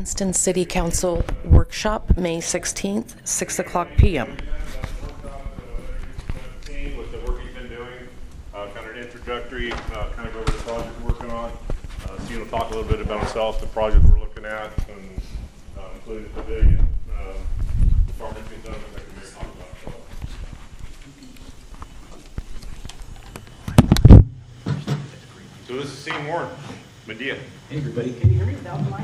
Winston City Council Workshop, May 16th, 6 o'clock p.m. With the work you've been doing, kind of an introductory, kind of go over the project we're working on. Steve will talk a little bit about himself, the project we're looking at, and including the pavilion, farming being done, and that can be talked about. So this is Steve Warren, Medea. Hey everybody, can you hear me without the mic?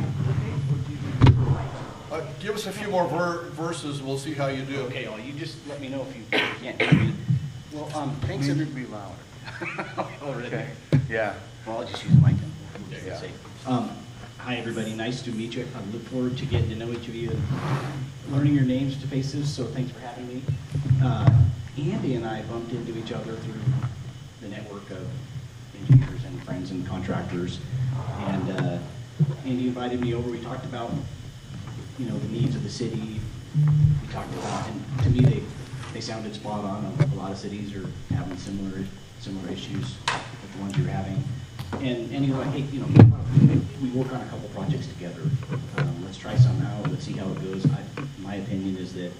Give us a few more verses, we'll see how you do. Okay, well, you just let me know if you can't hear me. Well, thanks Need to everybody. be louder. Oh, really? Okay. Yeah. Well, I'll just use the mic then. Yeah. Safe. Hi everybody, nice to meet you. I look forward to getting to know each of you and learning your names to faces, so thanks for having me. Andy and I bumped into each other through the network of engineers and friends and contractors. And Andy invited me over. We talked about, the needs of the city. We talked about, and to me, they sounded spot on. A lot of cities are having similar issues with the ones you're having. And anyway, hey, we work on a couple projects together. Let's try some out. Let's see how it goes. My opinion is that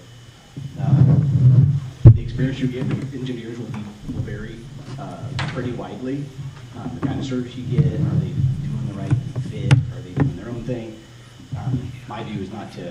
the experience you get with engineers will vary pretty widely. The kind of service you get, are they doing the right fit? Are they doing their own thing? My view is to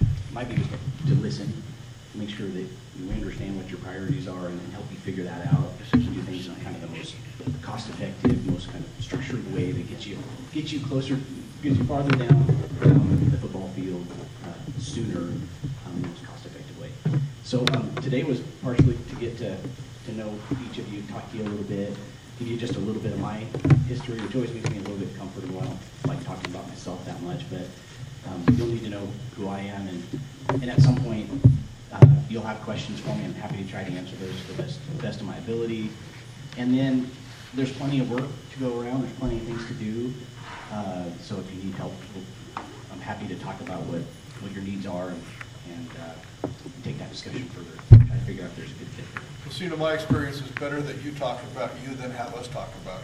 listen, make sure that you understand what your priorities are, and help you figure that out. So you do things in kind of the most cost-effective, most kind of structured way that gets you closer, gets you farther down the football field sooner, in the most cost-effective way. So today was partially to get to know each of you, talk to you a little bit, give you just a little bit of my history, which always makes me a little bit comfortable. I don't like talking about myself that much, but you'll need to know who I am, and at some point you'll have questions for me. I'm happy to try to answer those to the best of my ability. And then there's plenty of work to go around. There's plenty of things to do. So if you need help, I'm happy to talk about what your needs are and take that discussion further. Try to figure out if there's a good fit. Well, see, my experience is better that you talk about you than have us talk about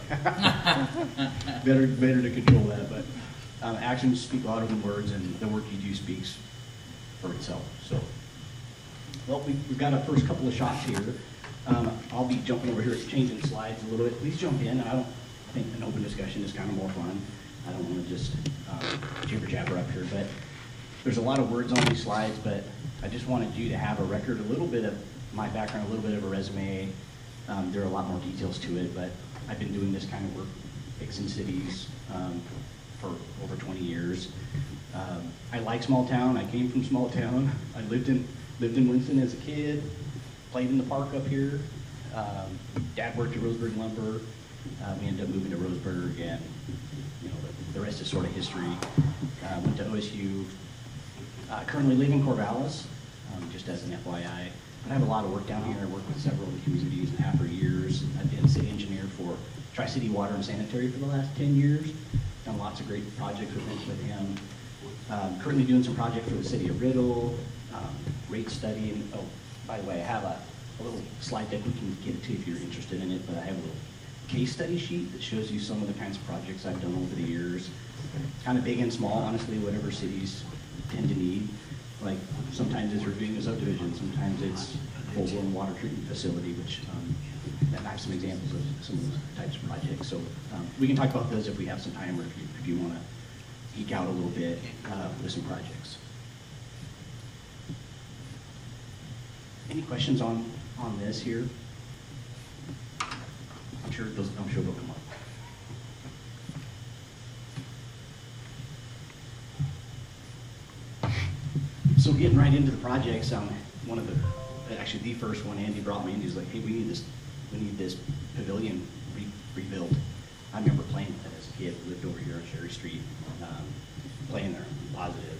you. better to control that, but actions speak louder than words, and the work you do speaks for itself. So, well, we've got our first couple of shots here. I'll be jumping over here, changing slides a little bit. Please jump in. I think an open discussion is kind of more fun. I don't want to just jibber jabber up here, but there's a lot of words on these slides, but I just wanted you to have a record, a little bit of my background, a little bit of a resume. There are a lot more details to it, but I've been doing this kind of work, fixing cities, for over 20 years. I like small town. I came from small town. I lived in Winston as a kid, played in the park up here. Dad worked at Roseburg Lumber. We ended up moving to Roseburg, and the rest is sort of history. Went to OSU. Currently live in Corvallis, just as an FYI. But I have a lot of work down here. I work with several of the communities and have for years. I've been city engineer for Tri-City Water and Sanitary for the last 10 years. Done lots of great projects with him. Currently doing some projects for the city of Riddle, rate study. And, oh, by the way, I have a little slide deck we can get to if you're interested in it, but I have a little case study sheet that shows you some of the kinds of projects I've done over the years. Kind of big and small, honestly, whatever cities tend to need. Like sometimes it's reviewing a subdivision, sometimes it's a full-blown water treatment facility, which I have some examples of some of those types of projects. So we can talk about those if we have some time, or if you want to geek out a little bit with some projects. Any questions on this here? I'm sure they'll come up. So getting right into the projects, actually the first one Andy brought me in, he was like, hey, we need this pavilion rebuilt. I remember playing with it as a kid. We lived over here on Cherry Street, playing there, positive.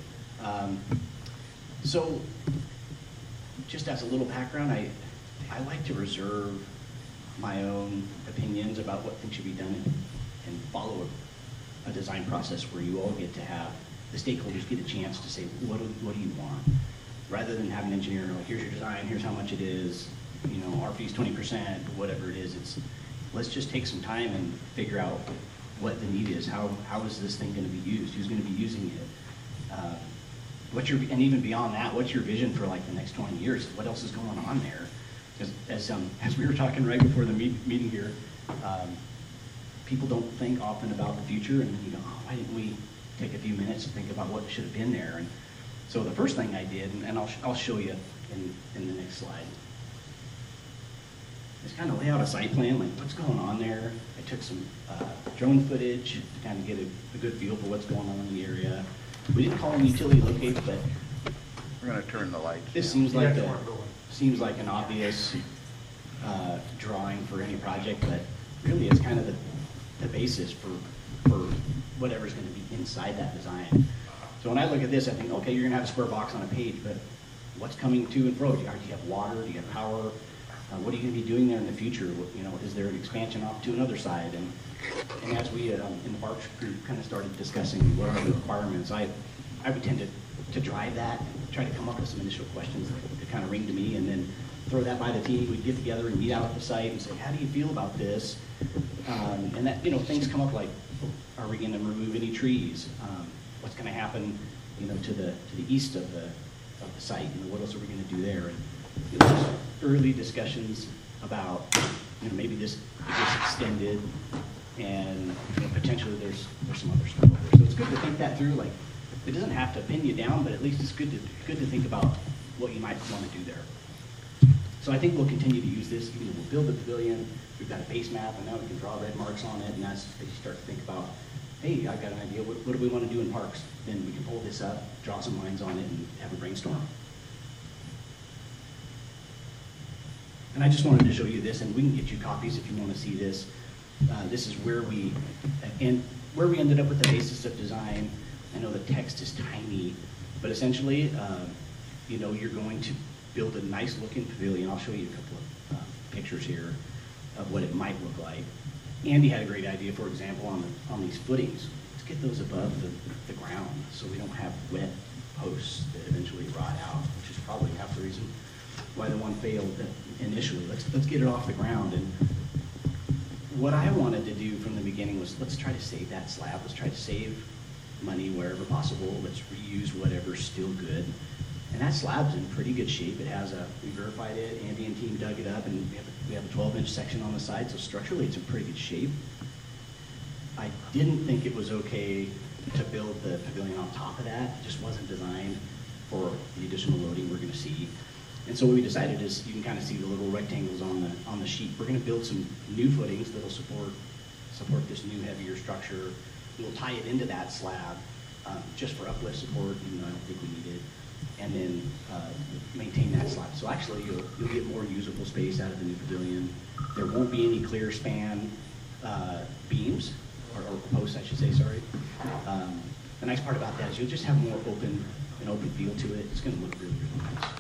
So just as a little background, I like to reserve my own opinions about what things should be done and follow a design process where you all get to have, the stakeholders get a chance to say, what do you want? Rather than have an engineer like, here's your design, here's how much it is, our fee's 20%, whatever it is. Let's just take some time and figure out what the need is. How is this thing going to be used? Who's going to be using it? And even beyond that, what's your vision for like the next 20 years? What else is going on there? Because as we were talking right before the meeting here, people don't think often about the future, and then you go, oh, why didn't we take a few minutes to think about what should have been there? And so the first thing I did, and I'll show you in the next slide, is kind of lay out a site plan, like what's going on there. I took some drone footage to kind of get a good feel for what's going on in the area. We didn't call them utility locates, but We're gonna turn the lights this down. seems like an obvious drawing for any project, but really it's kind of the basis for whatever's going to be inside that design. So when I look at this, I think, okay, you're going to have a square box on a page, but what's coming to and fro? Do you have water? Do you have power? What are you going to be doing there in the future? You know, is there an expansion off to another side? And as we in the Parks group kind of started discussing what are the requirements, I would tend to drive that and try to come up with some initial questions that kind of ring to me, and then throw that by the team. We'd get together and meet out at the site and say, how do you feel about this? And that, you know, things come up like, are we going to remove any trees? What's going to happen, you know, to the east of the site? You know, what else are we going to do there? And you know, just early discussions about, you know, maybe this gets extended, and you know, potentially there's some other stuff over there. So it's good to think that through. Like, it doesn't have to pin you down, but at least it's good to think about what you might want to do there. So I think we'll continue to use this. You know, we'll build the pavilion. We've got a base map, and now we can draw red marks on it, and that's as you start to think about, hey, I've got an idea. What do we want to do in parks? Then we can pull this up, draw some lines on it, and have a brainstorm. And I just wanted to show you this, and we can get you copies if you want to see this. This is where we ended up with the basis of design. I know the text is tiny, but essentially, you know, you're going to build a nice looking pavilion. I'll show you a couple of pictures here of what it might look like. Andy had a great idea, for example, on these footings. Let's get those above the ground so we don't have wet posts that eventually rot out, which is probably half the reason why the one failed initially. Let's get it off the ground. And what I wanted to do from the beginning was, let's try to save that slab. Let's try to save money wherever possible. Let's reuse whatever's still good. And that slab's in pretty good shape. It has we verified it, Andy and team dug it up, and we have a 12-inch section on the side, so structurally it's in pretty good shape. I didn't think it was okay to build the pavilion on top of that. It just wasn't designed for the additional loading we're gonna see. And so what we decided is, you can kind of see the little rectangles on the sheet. We're gonna build some new footings that'll support this new heavier structure. We'll tie it into that slab just for uplift support, even though I don't think we need it. And then maintain that slab. So actually, you'll get more usable space out of the new pavilion. There won't be any clear span beams, or posts, I should say, sorry. The nice part about that is you'll just have more open feel to it. It's going to look really, really nice.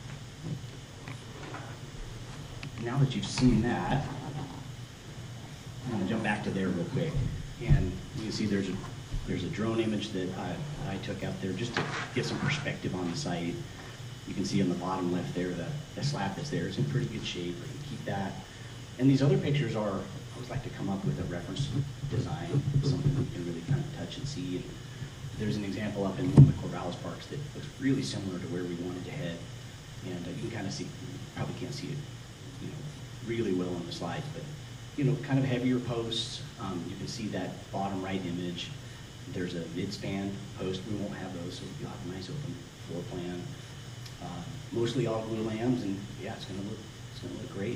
Now that you've seen that, I'm going to jump back to there real quick. And you can see there's a drone image that I took out there just to get some perspective on the site. You can see on the bottom left there, the slab that's there is in pretty good shape. We can keep that. And these other pictures are, I always like to come up with a reference design, something that you can really kind of touch and see. And there's an example up in one of the Corvallis parks that looks really similar to where we wanted to head. And you can kind of see, probably can't see it, you know, really well on the slides, but you know, kind of heavier posts. You can see that bottom right image. There's a mid-span post. We won't have those, so you'll have a nice open floor plan. Mostly all glue lambs, and yeah, it's gonna look great.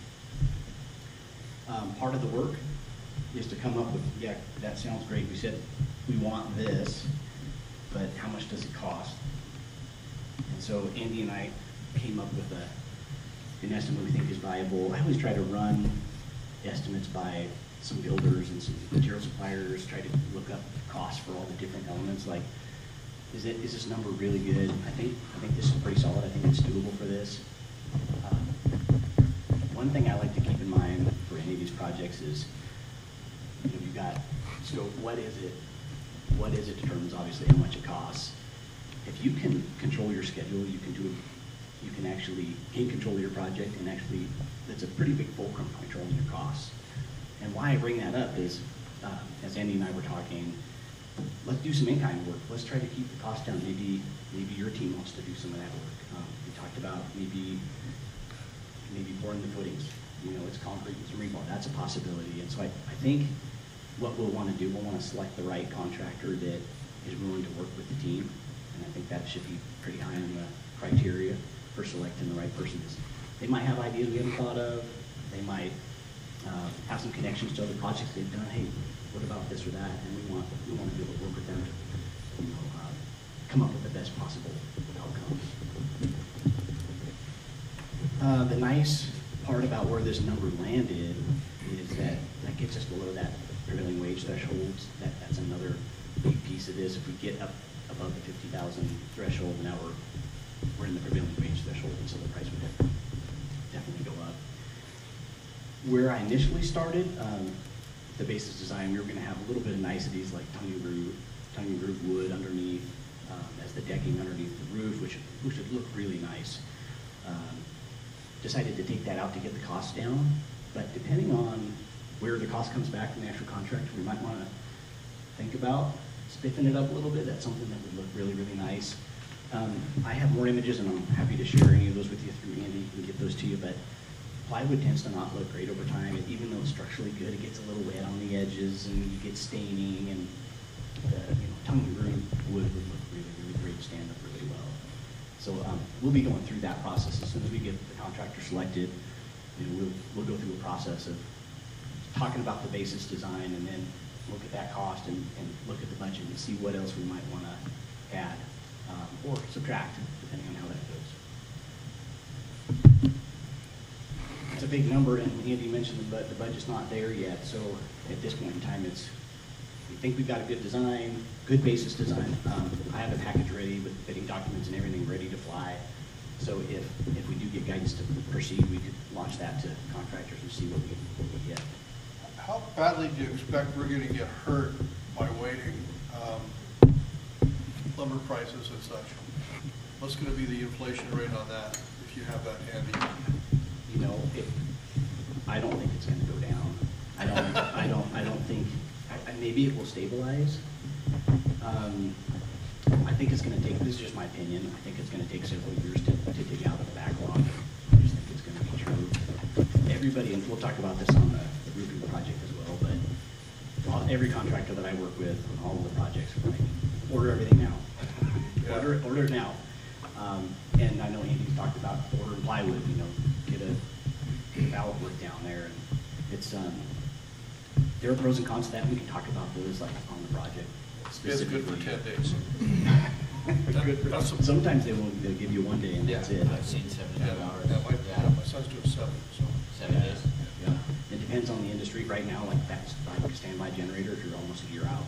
Part of the work is to come up with, yeah, that sounds great. We said we want this, but how much does it cost? And so Andy and I came up with an estimate we think is viable. I always try to run estimates by some builders and some material suppliers, try to look up costs for all the different elements. Like, is this number really good? I think this is pretty solid. I think it's doable for this. One thing I like to keep in mind for any of these projects is, you know, you've got scope. What is it? What is it determines obviously how much it costs. If you can control your schedule, you can actually gain control of your project, and actually that's a pretty big fulcrum for controlling your costs. And why I bring that up is, as Andy and I were talking, let's do some in-kind work. Let's try to keep the cost down. Maybe your team wants to do some of that work. We talked about maybe pouring the footings. You know, it's concrete and some rebar. That's a possibility. And so I think what we'll want to do, we'll want to select the right contractor that is willing to work with the team. And I think that should be pretty high on the criteria for selecting the right person. They might have ideas we haven't thought of. They might have some connections to other projects they've done. Hey, what about this or that? And we want to be able to work with them to, come up with the best possible outcome. The nice part about where this number landed is that gets us below that prevailing wage thresholds. That's another big piece of this. If we get up above the 50,000 threshold, now we're in the prevailing wage threshold, and so the price would definitely go up. Where I initially started, the basis design, we were going to have a little bit of niceties like tongue and groove wood underneath as the decking underneath the roof, which would look really nice. Decided to take that out to get the cost down, but depending on where the cost comes back from the actual contractor, we might want to think about spiffing it up a little bit. That's something that would look really, really nice. I have more images, and I'm happy to share any of those with you through Andy. We can get those to you, but plywood tends to not look great over time. Even though it's structurally good, it gets a little wet on the edges, and you get staining, and tongue and groove wood would look really, really great, stand up really well. So we'll be going through that process as soon as we get the contractor selected. We'll go through a process of talking about the basis design, and then look at that cost and look at the budget and see what else we might want to add or subtract, depending on how that goes. It's a big number, and Andy mentioned the budget's not there yet. So at this point in time, we think we've got a good design, good basis design. I have a package ready with bidding documents and everything ready to fly. So if we do get guidance to proceed, we could launch that to contractors and see what we get. How badly do you expect we're going to get hurt by waiting lumber prices and such? What's going to be the inflation rate on that, if you have that handy? I don't think it's going to go down. I don't think. Maybe it will stabilize. I think it's going to take. This is just my opinion. I think it's going to take several years to dig out of the backlog. I just think it's going to be true. Everybody, and we'll talk about this on the roofing project as well, but every contractor that I work with on all of the projects are like, order everything now. Order it now. And I know Andy's talked about ordering plywood, get a pallet work down there. And it's, there are pros and cons to that. We can talk about those like on the project. It's good for 10 days. Sometimes they'll give you 1 day and that's it. I've seen 72 hours. My son's doing 7, so. 7 days. Yeah. It depends on the industry. Right now, like that's like a standby generator, you're almost a year out.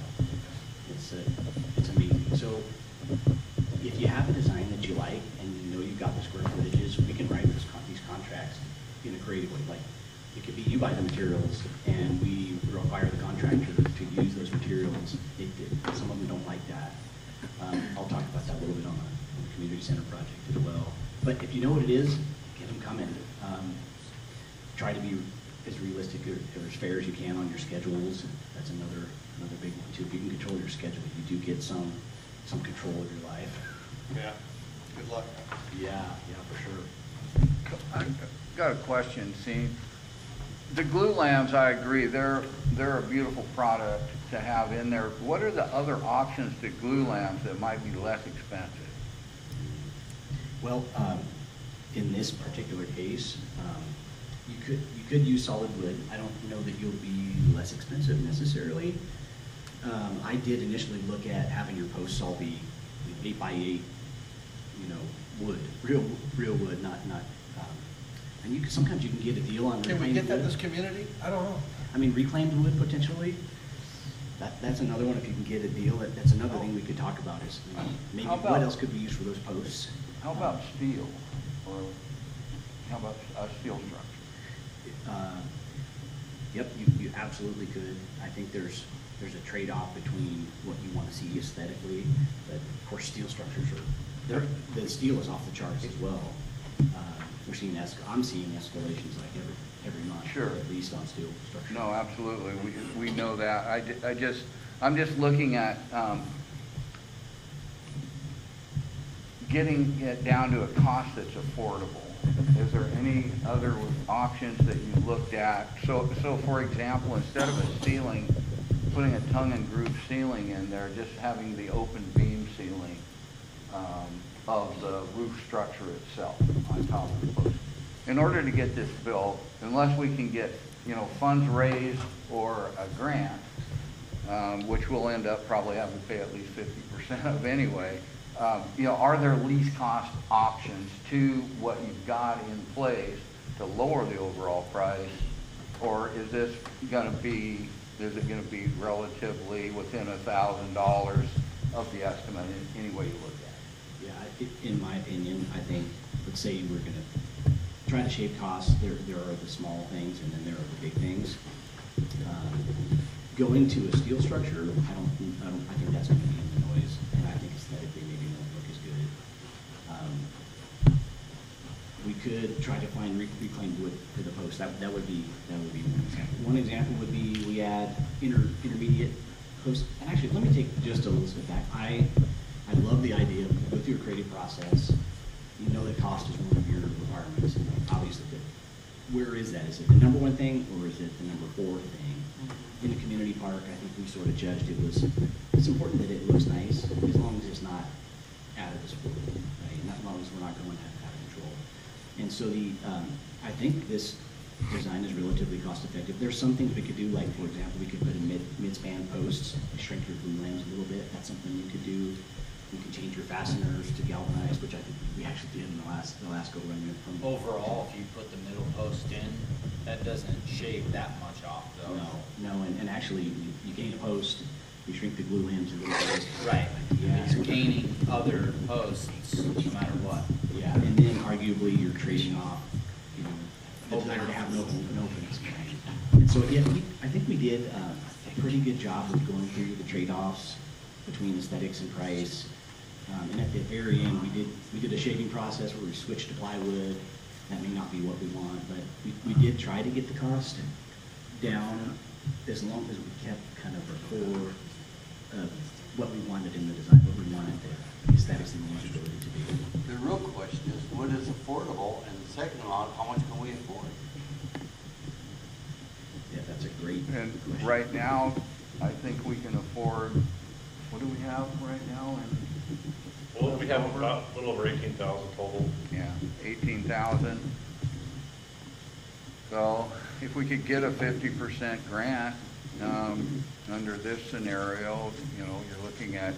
It's amazing. So if you have a design that you like and you've got the square footages, we can write these contracts in a creative way. Like it could be you buy the materials and we require the contractor to use those materials. Some of them don't like that. I'll talk about that a little bit on the community center project as well. But if you know what it is, get them coming. Try to be as realistic or as fair as you can on your schedules. That's another big one too. If you can control your schedule, you do get some control of your life. Yeah. Good luck. Yeah, for sure. I've got a question, see. The glue lamps, I agree, they're a beautiful product to have in there. What are the other options to glue lamps that might be less expensive? Well, in this particular case, you could use solid wood. I don't know that you'll be less expensive necessarily. I did initially look at having your posts all be 8x8, wood, real wood, not. And sometimes you can get a deal on. Can we get that in this community? I don't know. I mean, reclaimed wood potentially. That's another one. If you can get a deal, that's another thing we could talk about is maybe what else could be used for those posts. How about steel? Or how about a steel structure? Yep, you absolutely could. I think there's a trade-off between what you want to see aesthetically, but of course steel structures the steel is off the charts as well. I'm seeing escalations like every month, Sure. at least on steel structure. No, absolutely. We know that. I'm just looking at, getting it down to a cost that's affordable. Is there any other options that you looked at? So for example, instead of a ceiling, putting a tongue and groove ceiling in there, just having the open beam ceiling of the roof structure itself on top of the post. In order to get this built, unless we can get, funds raised or a grant, which we'll end up probably having to pay at least 50% of anyway, are there least cost options to what you've got in place to lower the overall price? Or is this going to be, relatively within $1,000 of the estimate in any way you look at it? Yeah, in my opinion, I think, let's say we're going to try to shave costs. There are the small things, and then there are the big things. Going to a steel structure, I think that's going to be in the noise, and I think aesthetically maybe won't look as good. We could try to find reclaimed wood for the post. That would be one example. One example would be we add intermediate posts. And actually, let me take just a little step back. I love the idea of go through a creative process. You know that cost is one of your requirements. Obviously, where is that? Is it the number one thing, or is it the number 4 thing? In the community park, I think we sort of judged it's important that it looks nice, as long as it's not out of this world, right? And as long as we're not going out of control. And so I think this design is relatively cost effective. There's some things we could do, like for example, we could put in mid-span posts, shrink your boom lambs a little bit. That's something you could do. You can change your fasteners to galvanized, which I think we actually did in the last go run. Overall, if you put the middle post in, that doesn't shave that much off though. No, and actually you gain a post, you shrink the glue lambs a little bit. Right. Yeah. You're gaining other posts no matter what. Yeah, and then arguably you're trading off, the desire to have an open experience. And so yeah, I think we did a pretty good job of going through the trade-offs between aesthetics and price. And at the very end, we did a shaving process where we switched to plywood. That may not be what we want, but we did try to get the cost down as long as we kept kind of the core of what we wanted in the design, what we wanted the aesthetics and the usability to be. The real question is, what is affordable? And the second one, how much can we afford? Yeah, that's a great And question. right now, I think we can afford, what do we have right now? Well, we have about a little over 18,000 total. Yeah, 18,000. So if we could get a 50% grant, under this scenario, you're looking at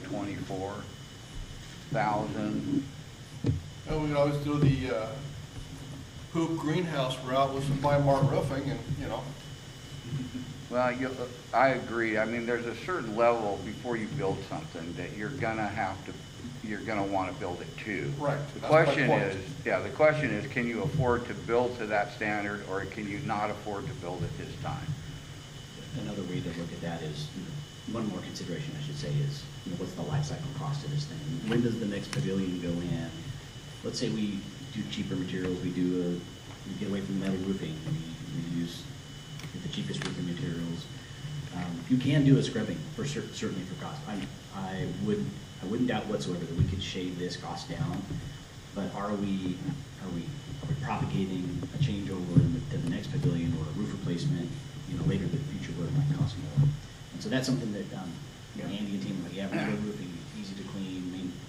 24,000. And we could always do the hoop greenhouse route with some Bimart roofing and, Well, I agree. I mean, there's a certain level before you build something that you're gonna want to build it to. Right. The That's my question point. the question is, can you afford to build to that standard, or can you not afford to build at this time? Another way to look at that is, one more consideration I should say is, what's the life cycle cost of this thing? When does the next pavilion go in? Let's say we do cheaper materials, we get away from metal roofing, we use the cheapest roofing materials. You can do a scrubbing certainly for cost. I wouldn't doubt whatsoever that we could shave this cost down, but are we propagating a changeover to the next pavilion or a roof replacement, later in the future where it might cost more? And so that's something that Andy and team are like, yeah, metal roofing, easy to clean,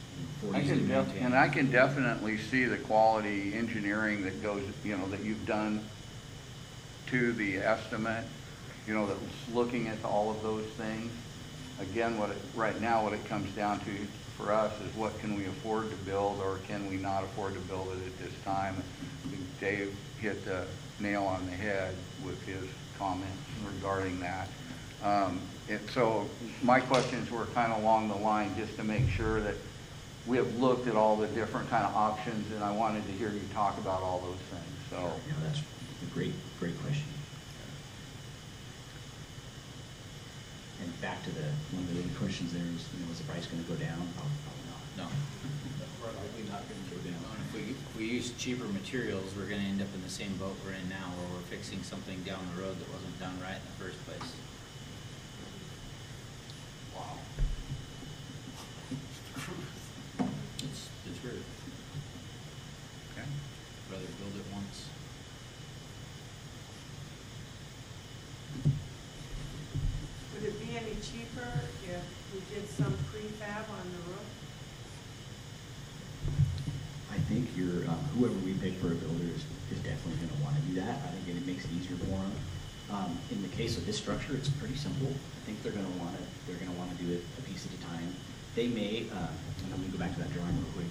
I can definitely see the quality engineering that goes, that you've done to the estimate, that's looking at all of those things. Again, right now what it comes down to for us is what can we afford to build, or can we not afford to build it at this time? I think Dave hit the nail on the head with his comments regarding that. So my questions were kind of along the line just to make sure that we have looked at all the different kind of options, and I wanted to hear you talk about all those things. So yeah, that's a great question. And back to one of the other questions there is, is the price going to go down? Probably not. No. Probably not going to go down. If we use cheaper materials, we're going to end up in the same boat we're in now, where we're fixing something down the road that wasn't done right in the first place. think whoever we pick for a builder is definitely gonna wanna do that. I think it makes it easier for them. In the case of this structure, it's pretty simple. I think they're gonna wanna do it a piece at a time. They may, and I'm gonna go back to that drawing real quick.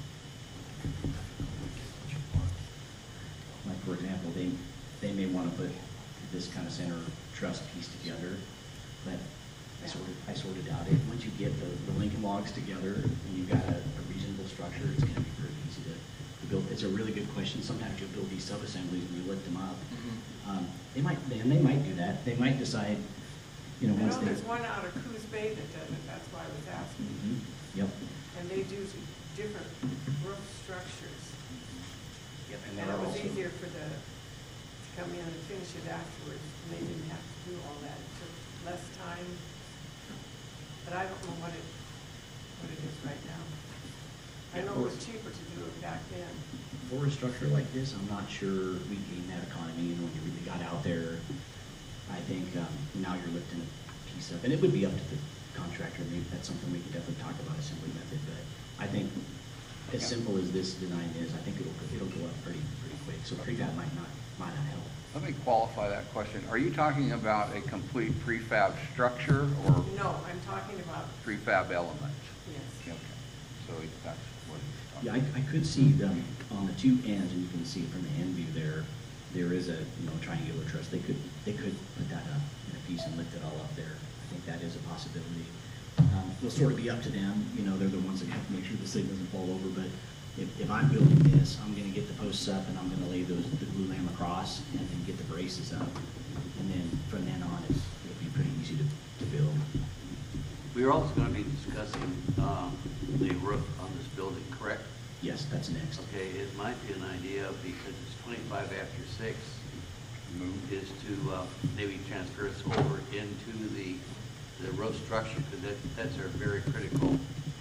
Like, for example, they may wanna put this kind of center truss piece together, but I sort of doubt it. Once you get the Lincoln logs together and you've got a reasonable structure, it's gonna be pretty easy to build. It's a really good question. Sometimes you'll build these sub-assemblies and you lift them up. They might do that. They might decide, I once know they. there's one out of Coos Bay that does it, that's why I was asking. Yep. And they do different roof structures. Yep, and And that it was also. easier to come in and finish it afterwards, and they didn't have to do all that. It took less time. But I don't know what it is right now. I know it was cheaper to do it back then. For a structure like this, I'm not sure we gain that economy, when you really got out there. I think now you're lifting a piece up, and it would be up to the contractor. Maybe that's something we could definitely talk about, assembly method, but I think as simple as this design is, I think it'll go up pretty quick, so prefab might not help. Let me qualify that question. Are you talking about a complete prefab structure or No, I'm talking about, prefab elements? yes. Okay, so that's what he's talking Yeah, I could see them on the two ends, and you can see from the end view there is a triangular truss. They could put that up in a piece and lift it all up there. I think that is a possibility. It'll sort of be up to them. They're the ones that have to make sure the thing doesn't fall over. But if I'm building this, I'm going to get the posts up and I'm going to lay the glue lam across and then get the braces up. And then from then on, it'll be pretty easy to build. We're also gonna be discussing, the roof on this building, correct? Yes, that's next. Okay, it might be an idea, because it's 25 after 6, is to maybe transfer us over into the roof structure, because that's our very critical,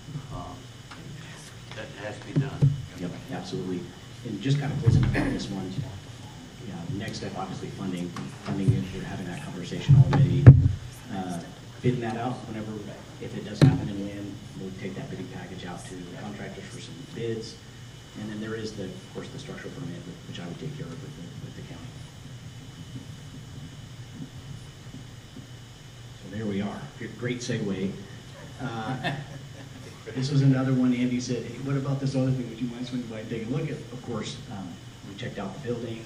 that has to be done. Yep, absolutely. And just kind of closing up on this one, next step, obviously funding. Funding is, we're having that conversation already. Bidding that out if it does happen and when, we'll take that bidding package out to the contractors for some bids. And then there is of course, the structural permit, which I would take care of with the county. So there we are. Great segue. This was another one. Andy said, hey, what about this other thing? Would you mind swinging by and take a look at? Of course, we checked out the building.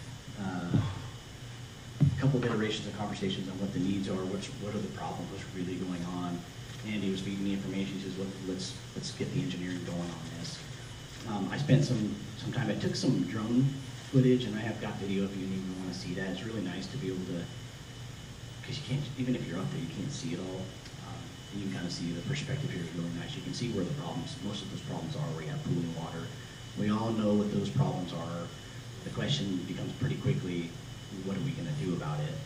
A couple of iterations of conversations on what the needs are, what are the problems, what's really going on. Andy was feeding me information. He says, look, let's get the engineering going on this. I spent some time. I took some drone footage, and I have got video if you even want to see that. It's really nice to be able to, because you can't, even if you're up there, you can't see it all. And you can kind of see the perspective here is really nice. You can see where the problems, most of those problems are, where you have pooling water. We all know what those problems are. The question becomes pretty quickly, what are we going to do about it?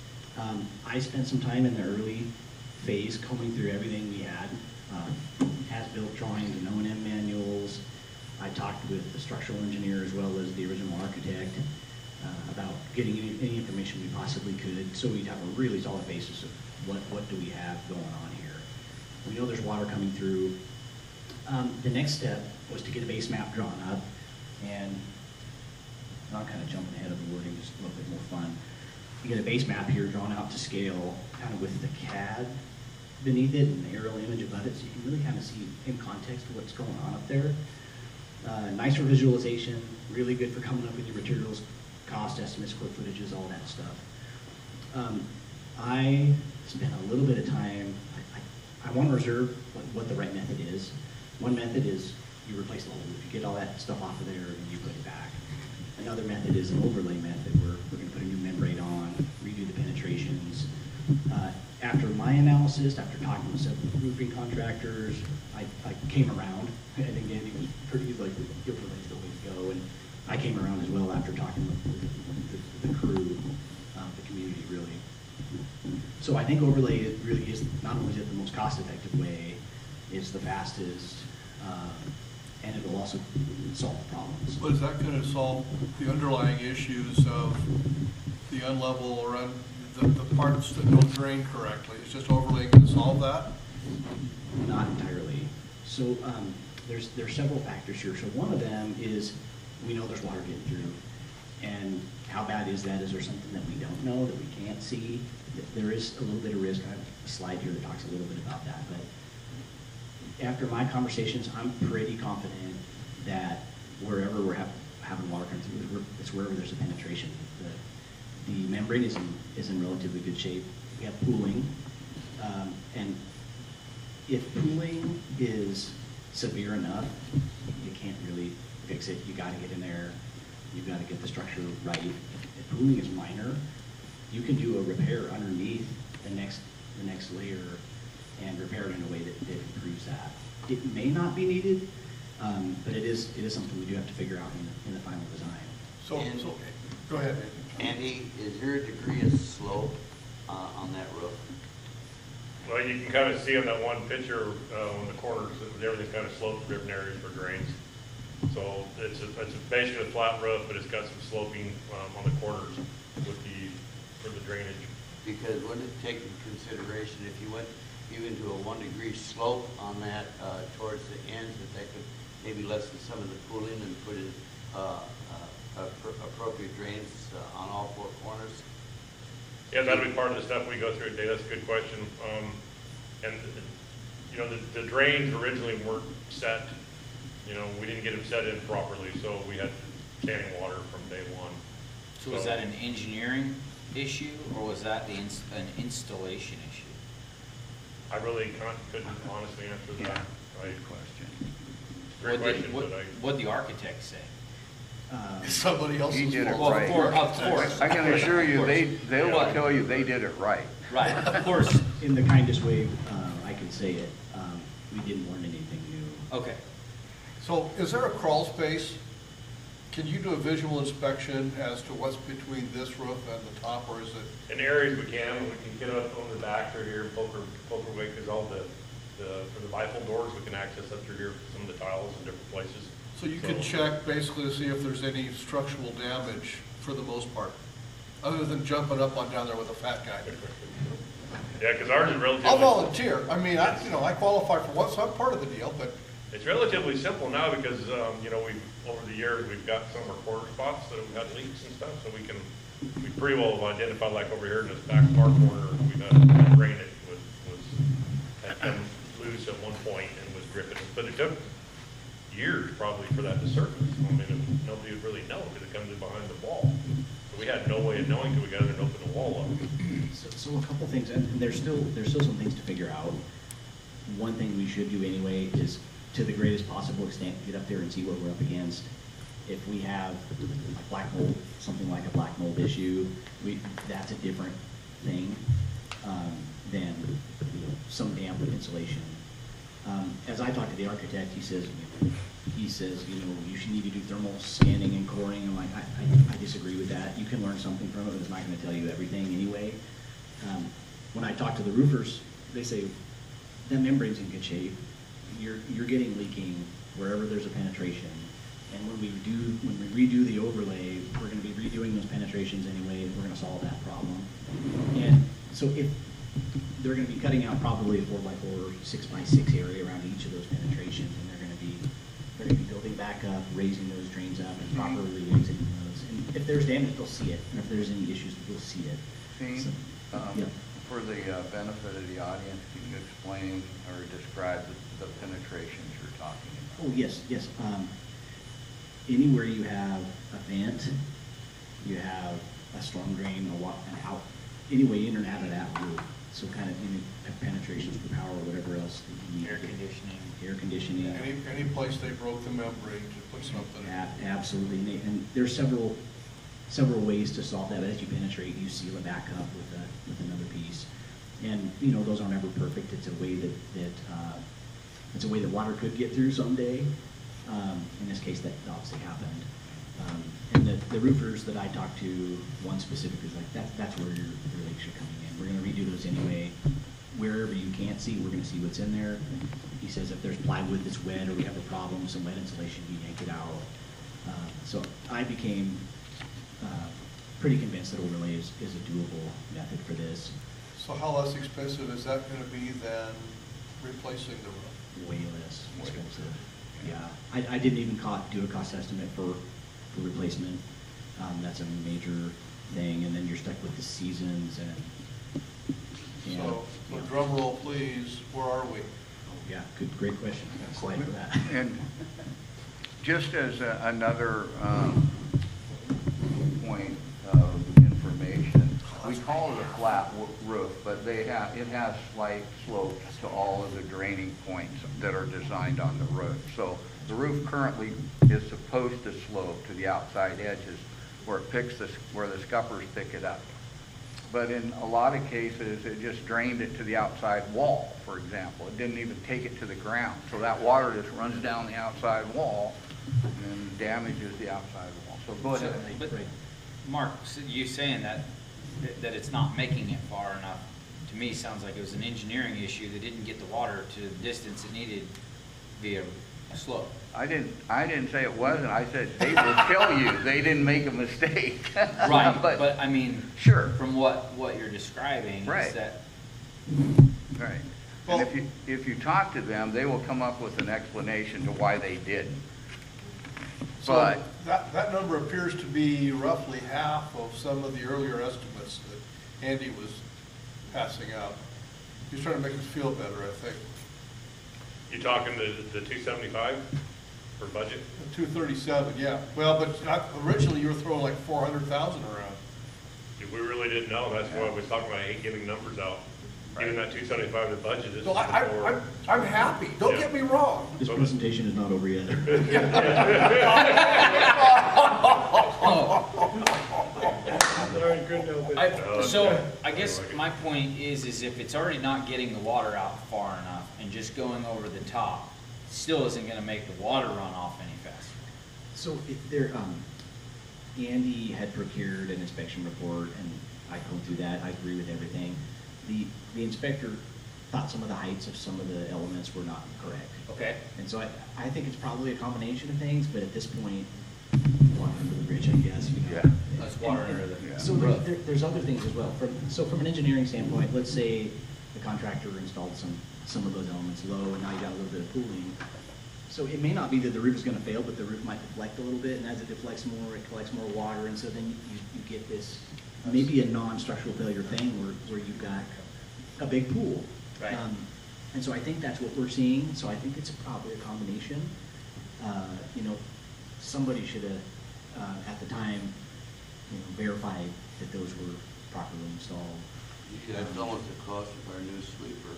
I spent some time in the early phase combing through everything we had, as-built drawings and O&M manuals. I talked with the structural engineer as well as the original architect about getting any information we possibly could, so we'd have a really solid basis of what do we have going on here. We know there's water coming through. The next step was to get a base map drawn up, and I'm kind of jumping ahead of the wording, just a little bit more fun. You get a base map here drawn out to scale, kind of with the CAD beneath it and the aerial image above it, so you can really kind of see in context what's going on up there. Nicer visualization, really good for coming up with your materials, cost estimates, square footages, all that stuff. I spent a little bit of time, I want to reserve what the right method is. One method is you replace the whole roof. You get all that stuff off of there and you put it back. Another method is an overlay method where we're going to put a new membrane on, redo the penetrations. After my analysis, after talking with several roofing contractors, I came around. I think Andy was pretty like, the overlay's the way to go. And I came around as well after talking with the crew, the community really. So I think overlay really is, not only is it the most cost-effective way, it's the fastest, and it will also solve the problems. But is that going to solve the underlying issues of the unlevel or the parts that don't drain correctly? Is just overlay going to solve that? Not entirely. So there's several factors here. So one of them is, we know there's water getting through. And how bad is that? Is there something that we don't know, that we can't see? There is a little bit of risk. I have a slide here that talks a little bit about that. But after my conversations, I'm pretty confident that wherever we're having water come through, it's wherever there's a penetration. The membrane is in relatively good shape. We have pooling. And if pooling is severe enough, you can't really fix it. You got to get in there. You've got to get the structure right. If pooling is minor, you can do a repair underneath the next layer and repair it in a way that improves that. It may not be needed, but it is something we do have to figure out in the final design. So, go ahead, Nathan. Andy, is there a degree of slope on that roof? Well, you can kind of see on that one picture, on the corners, everything's kind of sloped, different areas for drains. So it's basically a flat roof, but it's got some sloping on the corners for the drainage. Because wouldn't it take into consideration if you went even to a 1 degree slope on that towards the ends, that could maybe lessen some of the pooling and put in appropriate drains on all 4 corners? Yeah, that'll be part of the stuff we go through today. That's a good question. And you know, the drains originally weren't set. You know, we didn't get them set in properly, so we had standing water from day one. So was that an engineering issue, or was that an installation issue? I really couldn't honestly answer that. Good question. Great question, but What'd the architect say? Somebody else's He did it fault. right. Of course. I can assure you, they will What? tell you they did it right. Right, of course. In the kindest way I can say it, we didn't learn anything new. Okay. So is there a crawl space? Can you do a visual inspection as to what's between this roof and the top, or is it? in areas we can get up on the back through here, poker way, because all for the bifold doors, we can access up through here, some of the tiles in different places. So you can check basically to see if there's any structural damage for the most part, other than jumping up on down there with a fat guy. Yeah, because ours is relatively. I'll volunteer. I mean, I qualify for what, so I'm part of the deal, but It's relatively simple now because, you know, over the years, we've got some corner spots that have had leaks and stuff, so we pretty well have identified, like over here in this back far corner, we've had drainage had come loose at one point and was dripping. But it took years probably for that to surface. I mean, nobody would really know because it comes in behind the wall. So we had no way of knowing until we got there and opened the wall up. So a couple things, and there's still some things to figure out. One thing we should do anyway is, to the greatest possible extent, get up there and see what we're up against. If we have a black mold, something like a black mold issue, that's a different thing than some damp insulation. As I talked to the architect, he says, you should need to do thermal scanning and coring. I'm like, I disagree with that. You can learn something from it, but it's not going to tell you everything anyway. When I talk to the roofers, they say that membrane's in good shape. You're getting leaking wherever there's a penetration, and when we redo the overlay, we're going to be redoing those penetrations anyway, and we're going to solve that problem. And so if they're going to be cutting out probably a 4x4, 6x6 area around each of those penetrations, and they're going to be building back up, raising those drains up, and properly exiting those. And if there's damage, they'll see it, and if there's any issues, we'll see it. See, So, yeah. for the benefit of the audience, can you explain or describe the penetrations you're talking about? Oh, yes. Anywhere you have a vent, you have a storm drain, an out, any way in or out of that roof. So kind of any penetrations for power or whatever else that you need. Air conditioning. any place they broke the membrane to put something in. Absolutely. And there's several ways to solve that. As you penetrate, you seal it back up with another piece. And those aren't ever perfect. It's a way that water could get through someday. In this case, that obviously happened. And the roofers that I talked to, one specific is like, that's where your leaks are coming in. We're going to redo those anyway. Wherever you can't see, we're going to see what's in there. He says if there's plywood that's wet or we have a problem, some wet insulation, you yank it out. So I became pretty convinced that overlay is a doable method for this. So how less expensive is that going to be than replacing the roof? Way less expensive. Yeah, I didn't even do a cost estimate for replacement. That's a major thing, and then you're stuck with the seasons and So drum roll, please, where are we? oh, yeah, great question. I got a slide for that. And just as another point of information, we call it a flat roof, but it has slight slopes to all of the draining points that are designed on the roof. So the roof currently is supposed to slope to the outside edges where the scuppers pick it up. But in a lot of cases, it just drained it to the outside wall, for example. It didn't even take it to the ground. So that water just runs down the outside wall and damages the outside wall. So go ahead. But Mark, so you saying that it's not making it far enough, to me, sounds like it was an engineering issue that didn't get the water to the distance it needed via a slope. I didn't say it wasn't. I said they will tell you they didn't make a mistake. Right, but I mean, sure. From what you're describing, Right. is that Right. Well- And if you talk to them, they will come up with an explanation to why they didn't. So But that number appears to be roughly half of some of the earlier estimates that Andy was passing out. He's trying to make us feel better, I think. You talking the 275 for budget? 237, yeah. Well, but originally you were throwing like 400,000 around. If we really didn't know, that's why we was talking about, I hate giving numbers out. Giving that 275 to budget is No, before. I'm happy, don't get me wrong. This presentation is not over yet. so I guess my point is if it's already not getting the water out far enough and just going over the top, still isn't gonna make the water run off any faster. So if there, Andy had procured an inspection report, and I went through that, I agree with everything. The inspector thought some of the heights of some of the elements were not correct. Okay. And so I think it's probably a combination of things, but at this point, water under the bridge, I guess, you know. Yeah. That's water And- under the So roof. there's other things as well. From an engineering standpoint, let's say the contractor installed some of those elements low, and now you got a little bit of cooling. So it may not be that the roof is gonna fail, but the roof might deflect a little bit, and as it deflects more, it collects more water, and so then you get this, maybe a non-structural failure thing where you've got a big pool. Right. And so I think that's what we're seeing, so I think it's probably a combination. You know, somebody should have, at the time, you know, verified that those were properly installed. You should have tell us the cost of our new sweeper.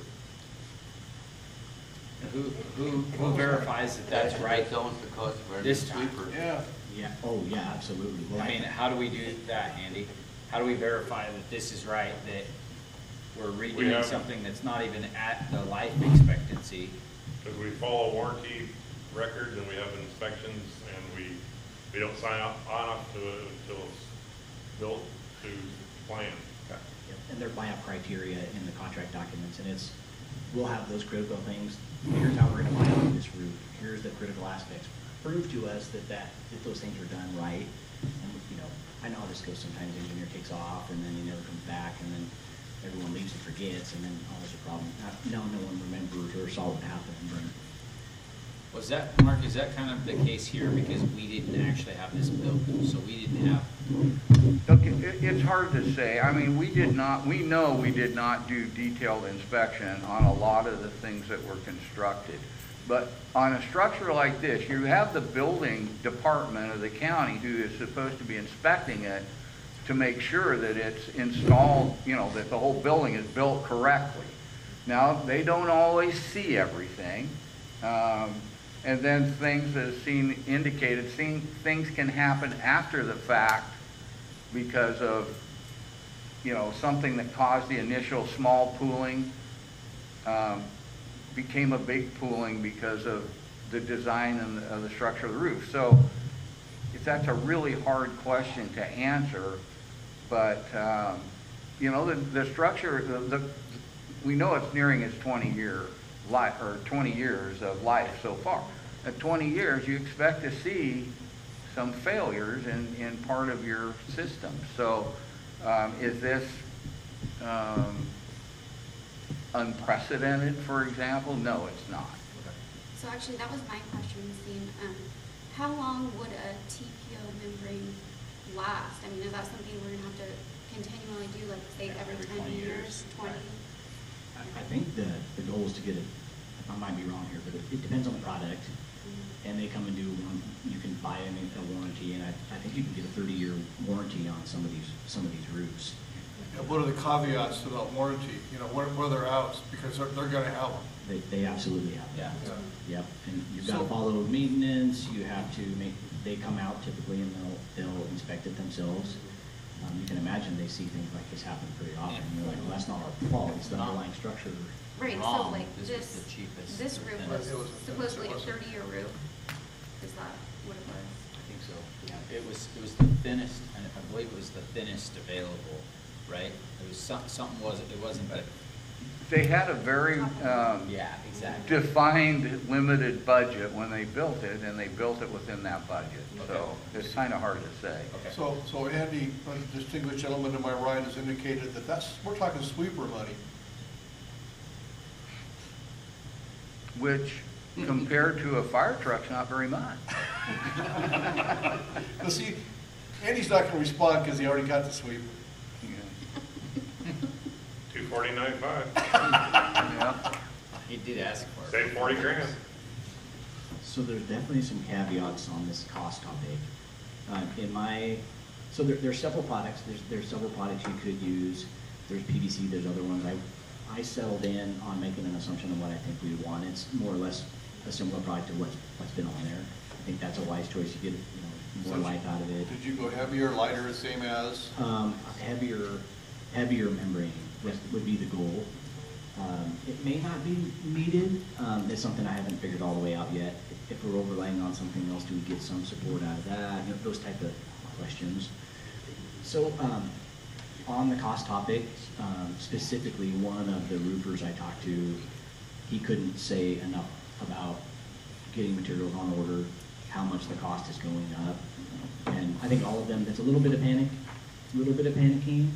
Who verifies that that's right? Tell us the cost of our new This time. sweeper. Yeah. Yeah, oh, yeah, absolutely. Well, I mean, how do we do that, Andy? How do we verify that this is right, that we're We redoing have- something that's not even at the life expectancy? Because we follow warranty records and we have inspections and we don't sign off to it until it's built to plan. Yep, and they're buy-up criteria in the contract documents, and we'll have those critical things. Here's how we're gonna buy out this roof. Here's the critical aspects. Prove to us that those things are done right. And, you know, I know how this goes. Sometimes the engineer takes off, and then he never comes back, and then everyone leaves and forgets, and then, oh, there's a problem. No one remembers or saw what happened. And Was that, Mark, is that kind of the case here? Because we didn't actually have this built, so we didn't have, Okay, it's hard to say. I mean, we know we did not do detailed inspection on a lot of the things that were constructed. But on a structure like this, you have the building department of the county who is supposed to be inspecting it to make sure that it's installed, you know, that the whole building is built correctly. Now, they don't always see everything. And then things, as indicated, things can happen after the fact because of, you know, something that caused the initial small pooling became a big pooling because of the design and of the structure of the roof. So that's a really hard question to answer, but you know, the structure, we know it's nearing its 20-year life, or 20 years of life so far. At 20 years, you expect to see some failures in part of your system. So is this unprecedented, for example? No, it's not. So actually, that was my question, Christine. How long would a TPO membrane last? I mean, is that something we're gonna have to continually do, like say every 10 years, 20? I think the goal is to get it, I might be wrong here, but it depends on the product. And they come and do one, you can buy a warranty, and I think you can get a 30-year warranty on some of these roofs. What are the caveats to that warranty? You know, what are their outs? Because they're gonna have them. They absolutely have that. Yeah. Yep, and you've got to So- follow maintenance, you have to they come out typically and they'll inspect it themselves. You can imagine they see things like this happen pretty often, and you're like, well, that's not our fault, it's the underlying structure. Right, so Wrong. like This was the cheapest this roof and was it was- supposedly a it wasn't. 30-year roof. Is that what it was? I think so. It was the thinnest, and I believe it was the thinnest available, right? It was something it wasn't the, They had a very, yeah, exactly. defined, limited budget when they built it, and they built it within that budget. So Okay. it's kind of hard to say. Okay. So Andy, a distinguished gentleman to my right, has indicated that we're talking sweeper money. Which, compared to a fire truck's not very much. But see, Andy's not gonna respond because he already got the sweeper. $249.5, Yeah. He did ask for it. save 40 grand. So there's definitely some caveats on this cost topic. So there's several products, there's several products you could use. There's PVC, there's other ones. I settled in on making an assumption of what I think we would want. It's more or less a similar product to what's been on there. I think that's a wise choice. You get, more life out of it. Did you go heavier, lighter, same as? Heavier membrane would be the goal. It may not be needed. It's something I haven't figured all the way out yet. If we're overlaying on something else, do we get some support out of that? Those type of questions. So on the cost topic, specifically, one of the roofers I talked to, he couldn't say enough about getting materials on order, how much the cost is going up. And I think all of them, it's a little bit of panicking.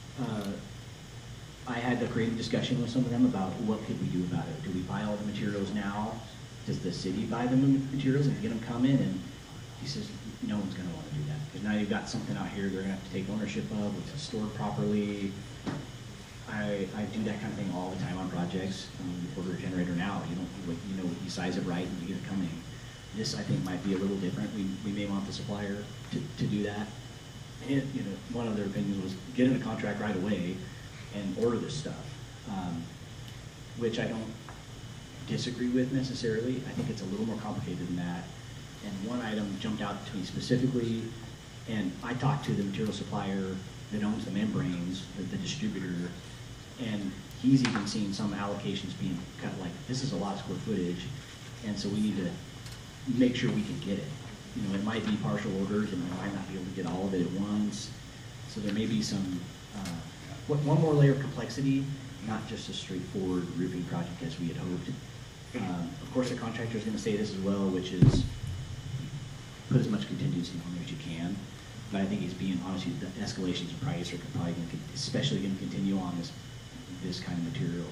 I had to create a discussion with some of them about what could we do about it. Do we buy all the materials now? Does the city buy the materials and get them come in? And he says, no one's gonna wanna do that. Because now you've got something out here they're gonna have to take ownership of, it's stored properly. I do that kind of thing all the time on projects. You order a generator now, you size it right and you get it coming. This, I think, might be a little different. We may want the supplier to do that. And, one of their opinions was get in a contract right away and order this stuff, which I don't disagree with necessarily. I think it's a little more complicated than that. And one item jumped out to me specifically, and I talked to the material supplier that owns the membranes, the distributor, and he's even seen some allocations being cut, like, this is a lot of square footage, and so we need to make sure we can get it. It might be partial orders, and we might not be able to get all of it at once. So there may be some, one more layer of complexity, not just a straightforward roofing project as we had hoped. Of course, the contractor is going to say this as well, which is put as much contingency on there as you can. But I think he's being, obviously, the escalations in price are probably going to, especially going to continue on this kind of material.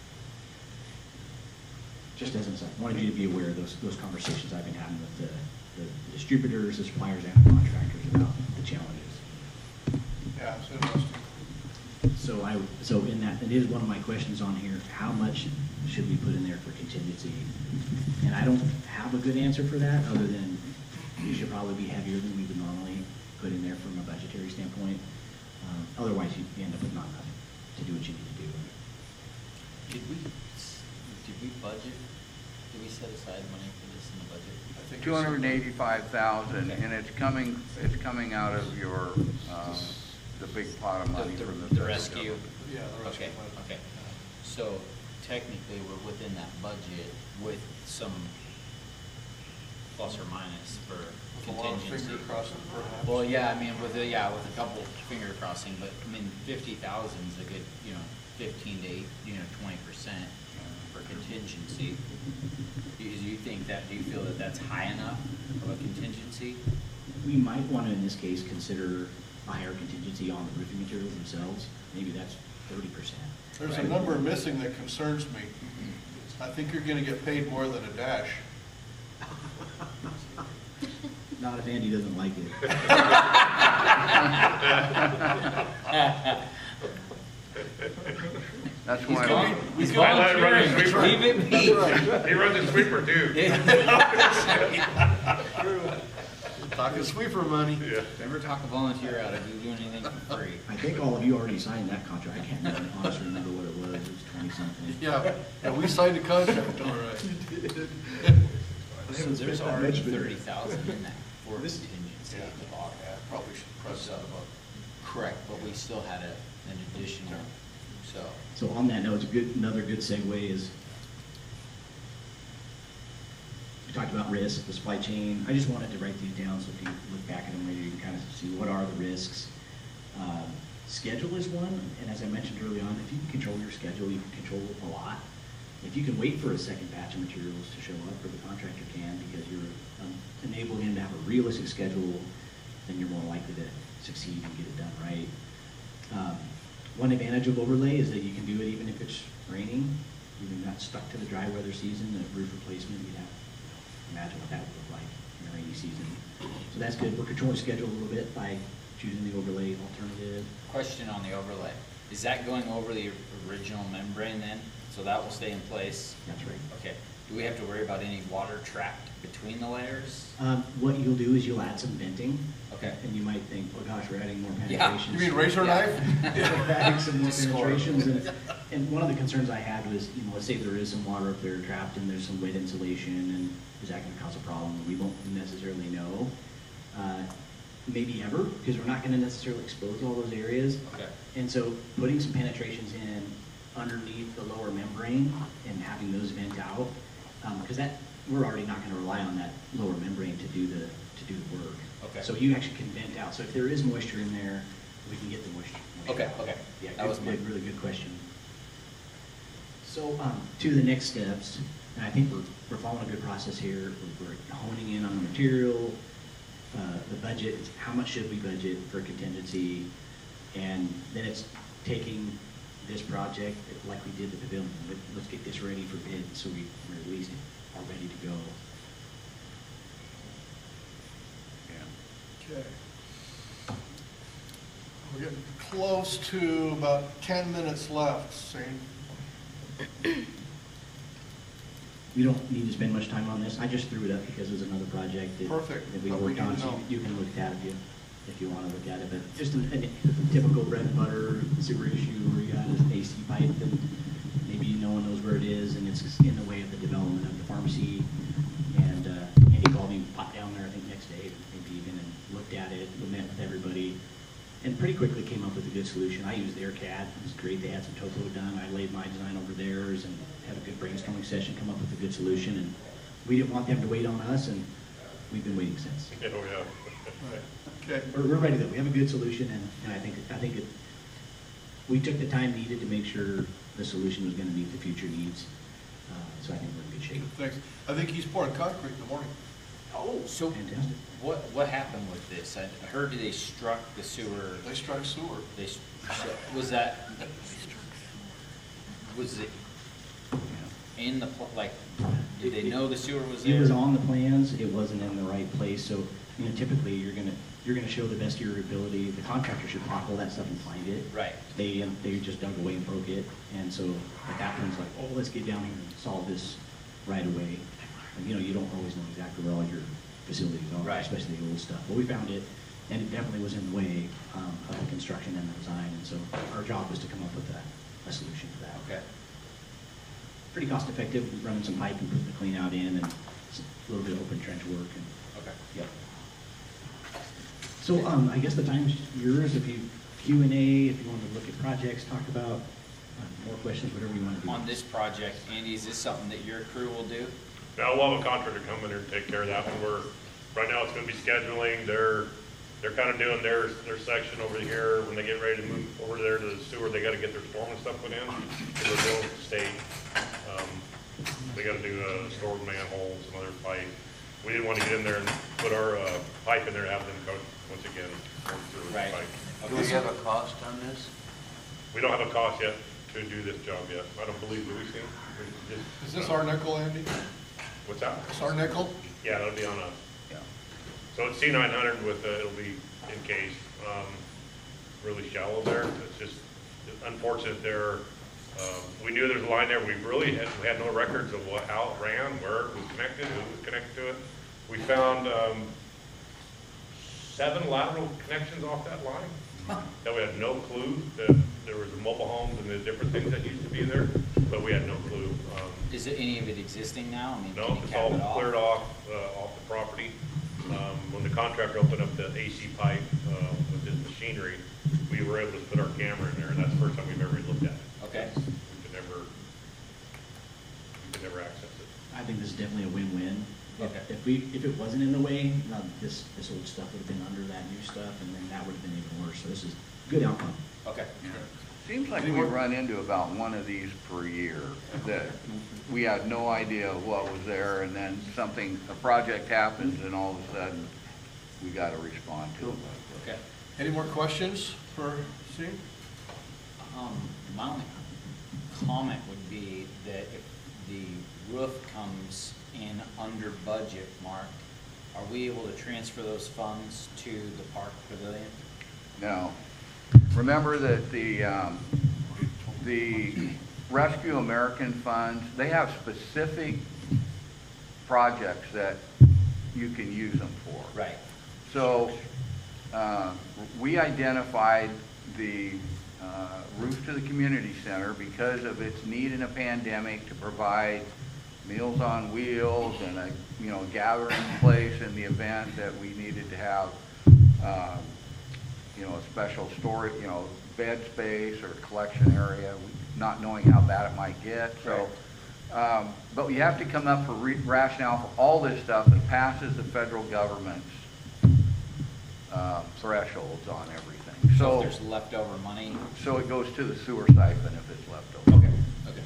Just as an aside, I wanted you to be aware of those conversations I've been having with the distributors, the suppliers, and the contractors about the challenges. Yeah, it's interesting. So in that, it is one of my questions on here, how much should we put in there for contingency? And I don't have a good answer for that, other than it should probably be heavier than we would normally put in there from a budgetary standpoint. Otherwise, you end up with not enough to do what you need to do. Did we budget, did we set aside money for this in the budget? I think it's- 285,000, and it's coming out of your, the big pot of money from the. The rescue? Yeah, the rescue Okay, money. okay. So technically, we're within that budget with some plus or minus for With a lot of contingency. finger crossing, perhaps. Well, yeah, I mean, with a couple finger crossing, but I mean, 50,000 is a good, 15 to 20% for contingency. Do you think that, do you feel that that's high enough of a contingency? We might want to, in this case, consider a higher contingency on the roofing materials themselves. Maybe that's 30%. There's a number missing that concerns me. I think you're gonna get paid more than a dash. Not if Andy doesn't like it. That's why, He's I let him run his volunteering. sweeper. Leave it be. He runs his sweeper too. Talking sweeper money. Yeah. Never talk a volunteer out of you doing anything for free. I think all of you already signed that contract. I can't honestly remember what it was. It was 20-something. Yeah, we signed a contract, all right. So there's already 30,000 in that for contingency. Probably should press that about. Correct, but we still had an additional, so. So on that note, another good segue is, we talked about risk, the supply chain. I just wanted to write these down so if you look back at them later, you can kind of see what are the risks. Schedule is one, and as I mentioned early on, if you can control your schedule, you can control a lot. If you can wait for a second batch of materials to show up, or the contractor can, because you're enabling him to have a realistic schedule, then you're more likely to succeed and get it done right. One advantage of overlay is that you can do it even if it's raining. You're not stuck to the dry weather season. The roof replacement, you'd have to imagine what that would look like in the rainy season. So that's good. We're controlling schedule a little bit by choosing the overlay alternative. Question on the overlay. Is that going over the original membrane then? So that will stay in place? That's right. Okay. Do we have to worry about any water trapped between the layers? What you'll do is you'll add some venting. Okay. And you might think, oh gosh, we're adding more Yeah. penetrations. You mean razor knife? Adding some more Just score. penetrations. And one of the concerns I had was, let's say there is some water up there trapped and there's some wet insulation, and is that going to cause a problem? We won't necessarily know. Maybe ever, because we're not going to necessarily expose all those areas. Okay. And so putting some penetrations in underneath the lower membrane and having those vent out, because we're already not going to rely on that lower membrane to do the work. Okay. So you actually can vent out. So if there is moisture in there, we can get the moisture. Okay, out. okay. Yeah, That was my- really good question. So to the next steps, and I think we're following a good process here. We're honing in on the material, the budget, how much should we budget for contingency, and then it's taking this project like we did the pavilion. Let's get this ready for bid so we're at least are ready to go. Okay. We're getting close to about 10 minutes left, Shane. You don't need to spend much time on this. I just threw it up because it was another project Perfect. that we But we worked on. need to So know. you can look at it if you want to look at it. But just a typical bread and butter sewer issue where you got an AC pipe and maybe no one knows where it is and it's in the way of the development of the pharmacy. And Andy called me, popped down there I think next day, maybe even, and looked at it, met with everybody, and pretty quickly came up with a good solution. I used their CAD. It was great. They had some topo done. I laid my design over theirs and had a good brainstorming session, come up with a good solution. And we didn't want them to wait on us, and we've been waiting since. Oh, yeah. Okay. We're ready though. We have a good solution, and I think we took the time needed to make sure the solution was going to meet the future needs. So I think we're in good shape. Thanks. I think he's pouring concrete in the morning. Oh, so Fantastic. what happened with this? I heard they struck the sewer. They struck sewer. Was it in the, did they know the sewer was there? It was on the plans. It wasn't in the right place. So typically you're gonna show the best of your ability. The contractor should pothole that stuff and find it. Right. They just dug away and broke it. And so at that point it's like, oh, let's get down here and solve this right away. And, you don't always know exactly where all your facilities are, Right. especially the old stuff. But we found it, and it definitely was in the way of the construction and the design. And so our job was to come up with a solution for that. Okay. Pretty cost effective, running some pipe and putting the clean out in, and a little bit of open trench work. And Okay. yep. So I guess the time's yours. If you Q&A, if you want to look at projects, talk about more questions, whatever you want to do. On this project, Andy, is this something that your crew will do? Now, we'll have a contractor come in here and take care of that one. Right now, it's gonna be scheduling. They're kind of doing their section over here. When they get ready to move over there to the sewer, they gotta get their storm and stuff put in. So they're doing the state. They gotta do a stored manhole, some other pipe. We didn't want to get in there and put our pipe in there and have them go, once again, work through the Right. pipe. Do we have a cost on this? We don't have a cost yet to do this job yet. I don't believe, do we, Steve? Is this our nickel, Andy? What's that? Is our nickel? Yeah, that'll be on us. Yeah. So it's C900 with, it'll be encased, really shallow there. It's just unfortunate there. We knew there's a line there. We had no records of how it ran, where it was connected, who was connected to it. We found 7 lateral connections off that line that we had no clue that there was mobile homes and the different things that used to be there, but we had no clue. Is it any of it existing now? I mean, No, can you it's cap all it off? cleared off the property. When the contractor opened up the AC pipe with his machinery, we were able to put our camera in there, and that's the first time we've ever looked at it. Okay. We could never access it. I think this is definitely a win-win. Okay. If it wasn't in the way, this old stuff would have been under that new stuff, and then that would have been even worse. So this is a good outcome. Okay. Seems like we run into about one of these per year, that we had no idea what was there, and then a project happens, and all of a sudden, we gotta respond to it. Okay. Any more questions for Steve? My only comment would be that if the roof comes in under budget, Mark, are we able to transfer those funds to the park pavilion? No. Remember that the Rescue American funds, they have specific projects that you can use them for. Right. So, we identified the roof to the community center because of its need in a pandemic to provide Meals on Wheels and a, gathering place in the event that we needed to have, a special storage, bed space or collection area, not knowing how bad it might get. So, but we have to come up for rationale for all this stuff that passes the federal government's thresholds on everything. So So, if there's leftover money? so it goes to the sewer siphon if it's left over. Okay. Okay.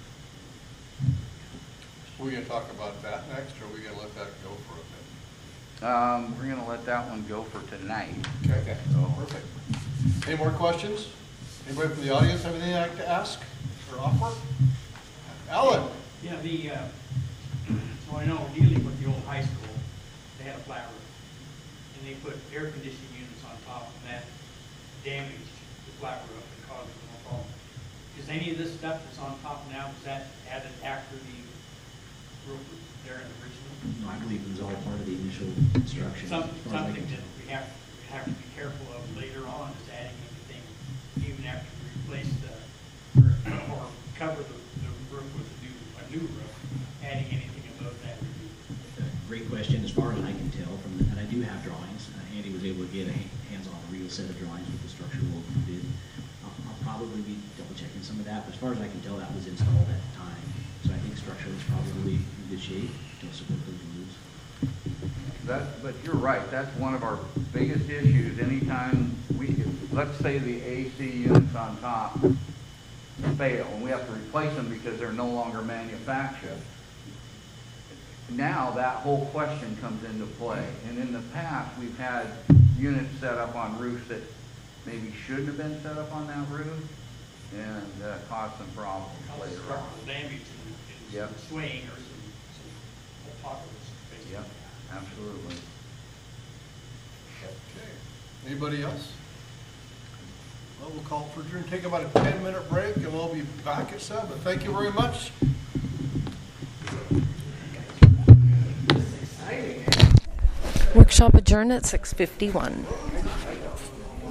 We're gonna talk about that next, or are we gonna let that go for a bit? We're gonna let that one go for tonight. Okay, perfect. Any more questions? Anybody from the audience have anything they'd like to ask or offer? Alan? Yeah, so I know dealing with the old high school, they had a flat roof. And they put air conditioning units on top, and that damaged the flat roof and caused more problem. Is any of this stuff that's on top now, was that added after the roof was there in the original? No, I believe it was all part of the initial construction. Something that we have to be careful of later on is adding anything, even after we replace or cover the roof with a new roof, adding anything above that would be. Great question. As far as I can tell, and I do have drawings. Andy was able to get a hands-on real set of drawings with the structural work we did. I'll probably be double checking some of that, but as far as I can tell, that was installed at the time. So I think structurally it's probably in good shape to support those moves. But you're right, that's one of our biggest issues. Anytime let's say the AC units on top fail, and we have to replace them because they're no longer manufactured. Now that whole question comes into play. And in the past, we've had units set up on roofs that maybe shouldn't have been set up on that roof, and caused some problems later on. Structural damage and Yep. some swaying or some apocalypse, basically. Yep, absolutely. Okay. Anybody else? Well, we'll call for adjourn, take about a 10-minute break, and we'll be back at 7. Thank you very much. Workshop adjourned at 6:51.